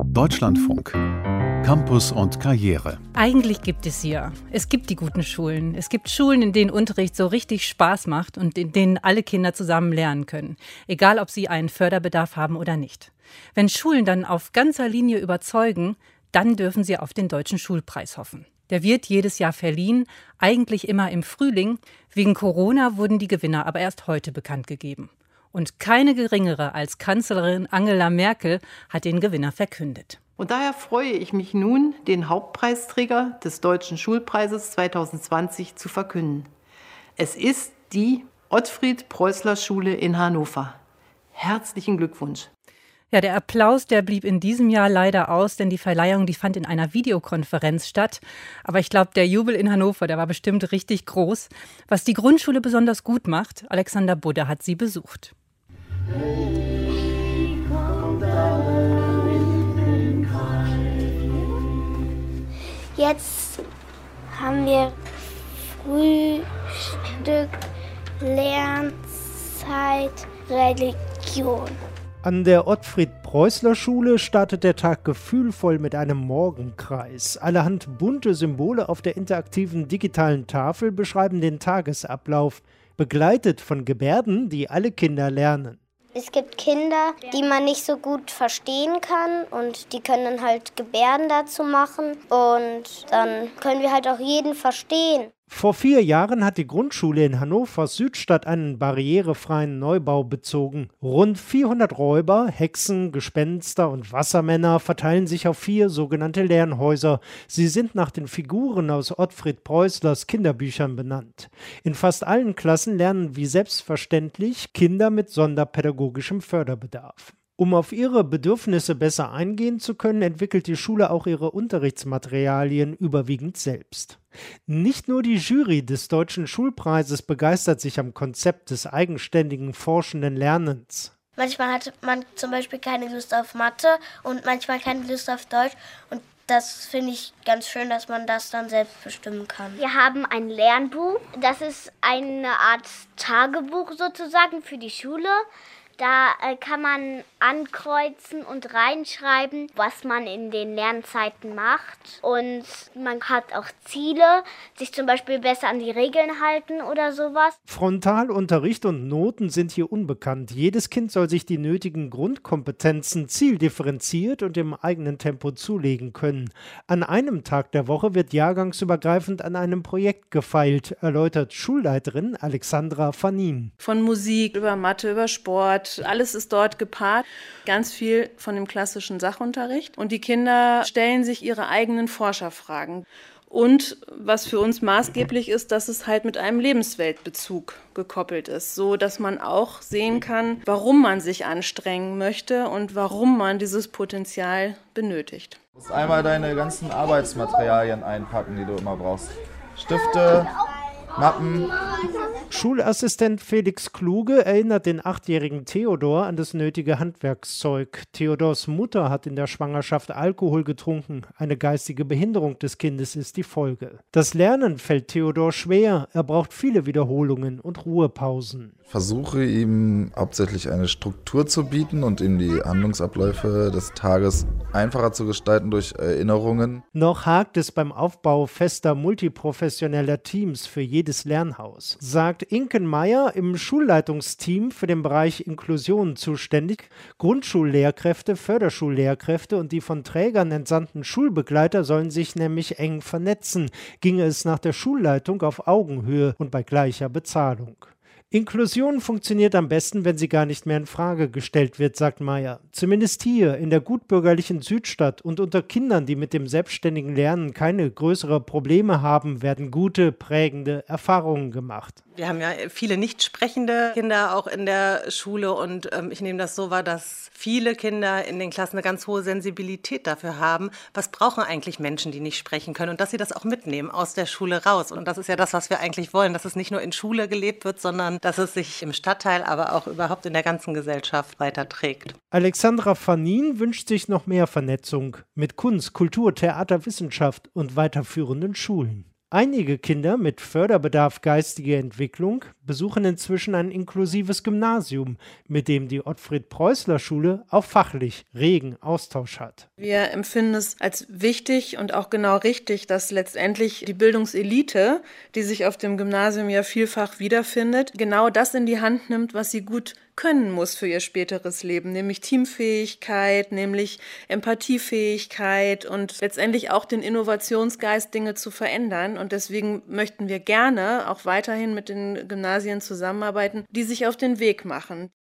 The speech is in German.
Deutschlandfunk. Campus und Karriere. Eigentlich gibt es sie ja. Es gibt die guten Schulen. Es gibt Schulen, in denen Unterricht so richtig Spaß macht und in denen alle Kinder zusammen lernen können. Egal, ob sie einen Förderbedarf haben oder nicht. Wenn Schulen dann auf ganzer Linie überzeugen, dann dürfen sie auf den Deutschen Schulpreis hoffen. Der wird jedes Jahr verliehen, eigentlich immer im Frühling. Wegen Corona wurden die Gewinner aber erst heute bekannt gegeben. Und keine geringere als Kanzlerin Angela Merkel hat den Gewinner verkündet. Und daher freue ich mich nun, den Hauptpreisträger des Deutschen Schulpreises 2020 zu verkünden. Es ist die Ottfried-Preußler-Schule in Hannover. Herzlichen Glückwunsch. Ja, der Applaus, der blieb in diesem Jahr leider aus, denn die Verleihung, die fand in einer Videokonferenz statt. Aber ich glaube, der Jubel in Hannover, der war bestimmt richtig groß. Was die Grundschule besonders gut macht, Alexander Budde hat sie besucht. Jetzt haben wir Frühstück, Lernzeit, Religion. An der Ottfried-Preußler-Schule startet der Tag gefühlvoll mit einem Morgenkreis. Allerhand bunte Symbole auf der interaktiven digitalen Tafel beschreiben den Tagesablauf, begleitet von Gebärden, die alle Kinder lernen. Es gibt Kinder, die man nicht so gut verstehen kann und die können dann halt Gebärden dazu machen und dann können wir halt auch jeden verstehen. Vor 4 Jahren hat die Grundschule in Hannovers Südstadt einen barrierefreien Neubau bezogen. Rund 400 Räuber, Hexen, Gespenster und Wassermänner verteilen sich auf 4 sogenannte Lernhäuser. Sie sind nach den Figuren aus Ottfried Preußlers Kinderbüchern benannt. In fast allen Klassen lernen wie selbstverständlich Kinder mit sonderpädagogischem Förderbedarf. Um auf ihre Bedürfnisse besser eingehen zu können, entwickelt die Schule auch ihre Unterrichtsmaterialien überwiegend selbst. Nicht nur die Jury des Deutschen Schulpreises begeistert sich am Konzept des eigenständigen, forschenden Lernens. Manchmal hat man zum Beispiel keine Lust auf Mathe und manchmal keine Lust auf Deutsch. Und das finde ich ganz schön, dass man das dann selbst bestimmen kann. Wir haben ein Lernbuch. Das ist eine Art Tagebuch sozusagen für die Schule. Da kann man ankreuzen und reinschreiben, was man in den Lernzeiten macht. Und man hat auch Ziele, sich zum Beispiel besser an die Regeln halten oder sowas. Frontalunterricht und Noten sind hier unbekannt. Jedes Kind soll sich die nötigen Grundkompetenzen zieldifferenziert und im eigenen Tempo zulegen können. An einem Tag der Woche wird jahrgangsübergreifend an einem Projekt gefeilt, erläutert Schulleiterin Alexandra Fanin. Von Musik über Mathe, über Sport, alles ist dort gepaart. Ganz viel von dem klassischen Sachunterricht. Und die Kinder stellen sich ihre eigenen Forscherfragen. Und was für uns maßgeblich ist, dass es halt mit einem Lebensweltbezug gekoppelt ist, so dass man auch sehen kann, warum man sich anstrengen möchte und warum man dieses Potenzial benötigt. Du musst einmal deine ganzen Arbeitsmaterialien einpacken, die du immer brauchst. Stifte, Mappen. Schulassistent Felix Kluge erinnert den 8-jährigen Theodor an das nötige Handwerkszeug. Theodors Mutter hat in der Schwangerschaft Alkohol getrunken. Eine geistige Behinderung des Kindes ist die Folge. Das Lernen fällt Theodor schwer. Er braucht viele Wiederholungen und Ruhepausen. Ich versuche ihm hauptsächlich eine Struktur zu bieten und ihm die Handlungsabläufe des Tages einfacher zu gestalten durch Erinnerungen. Noch hakt es beim Aufbau fester multiprofessioneller Teams für jedes Lernhaus, sagt Inken Meyer, im Schulleitungsteam für den Bereich Inklusion zuständig. Grundschullehrkräfte, Förderschullehrkräfte und die von Trägern entsandten Schulbegleiter sollen sich nämlich eng vernetzen, ginge es nach der Schulleitung auf Augenhöhe und bei gleicher Bezahlung. Inklusion funktioniert am besten, wenn sie gar nicht mehr in Frage gestellt wird, sagt Meyer. Zumindest hier in der gutbürgerlichen Südstadt und unter Kindern, die mit dem selbstständigen Lernen keine größeren Probleme haben, werden gute, prägende Erfahrungen gemacht. Wir haben ja viele nicht sprechende Kinder auch in der Schule und ich nehme das so wahr, dass viele Kinder in den Klassen eine ganz hohe Sensibilität dafür haben, was brauchen eigentlich Menschen, die nicht sprechen können und dass sie das auch mitnehmen aus der Schule raus. Und das ist ja das, was wir eigentlich wollen, dass es nicht nur in Schule gelebt wird, sondern dass es sich im Stadtteil, aber auch überhaupt in der ganzen Gesellschaft weiterträgt. Alexandra Fanin wünscht sich noch mehr Vernetzung mit Kunst, Kultur, Theater, Wissenschaft und weiterführenden Schulen. Einige Kinder mit Förderbedarf geistiger Entwicklung besuchen inzwischen ein inklusives Gymnasium, mit dem die Ottfried-Preußler-Schule auch fachlich regen Austausch hat. Wir empfinden es als wichtig und auch genau richtig, dass letztendlich die Bildungselite, die sich auf dem Gymnasium ja vielfach wiederfindet, genau das in die Hand nimmt, was sie gut können muss für ihr späteres Leben, nämlich Teamfähigkeit, nämlich Empathiefähigkeit und letztendlich auch den Innovationsgeist, Dinge zu verändern. Und deswegen möchten wir gerne auch weiterhin mit den Gymnasien zusammenarbeiten, die sich auf den Weg machen.